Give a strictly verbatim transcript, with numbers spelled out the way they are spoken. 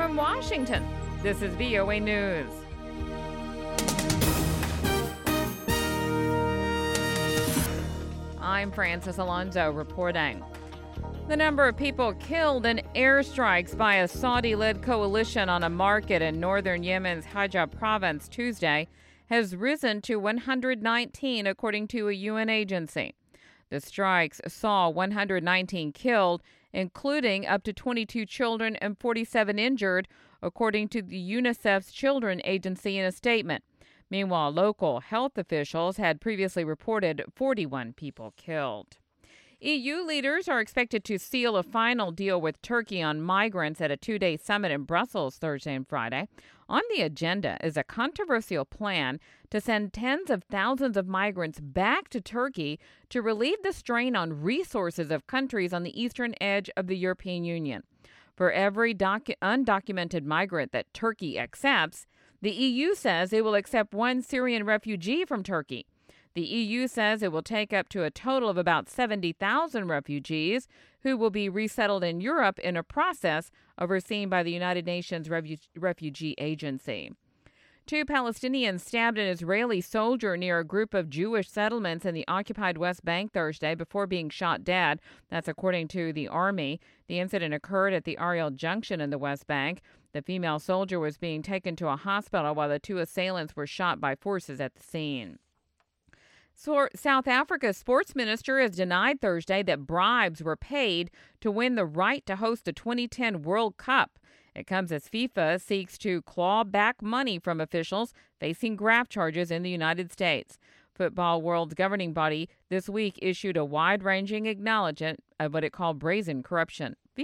From Washington, this is V O A News. I'm Francis Alonso reporting. The number of people killed in airstrikes by a Saudi-led coalition on a market in northern Yemen's Hajj province Tuesday has risen to one hundred nineteen, according to a U N agency. The strikes saw one hundred nineteen killed, including up to twenty-two children and forty-seven injured, according to the UNICEF's Children Agency in a statement. Meanwhile, local health officials had previously reported forty-one people killed. E U leaders are expected to seal a final deal with Turkey on migrants at a two-day summit in Brussels Thursday and Friday. On the agenda is a controversial plan to send tens of thousands of migrants back to Turkey to relieve the strain on resources of countries on the eastern edge of the European Union. For every docu- undocumented migrant that Turkey accepts, the E U says it will accept one Syrian refugee from Turkey. The E U says it will take up to a total of about seventy thousand refugees who will be resettled in Europe in a process overseen by the United Nations Refu- Refugee Agency. Two Palestinians stabbed an Israeli soldier near a group of Jewish settlements in the occupied West Bank Thursday before being shot dead. That's according to the Army. The incident occurred at the Ariel Junction in the West Bank. The female soldier was being taken to a hospital while the two assailants were shot by forces at the scene. So, South Africa's sports minister has denied Thursday that bribes were paid to win the right to host the twenty ten World Cup. It comes as FIFA seeks to claw back money from officials facing graft charges in the United States. Football World's governing body this week issued a wide-ranging acknowledgement of what it called brazen corruption.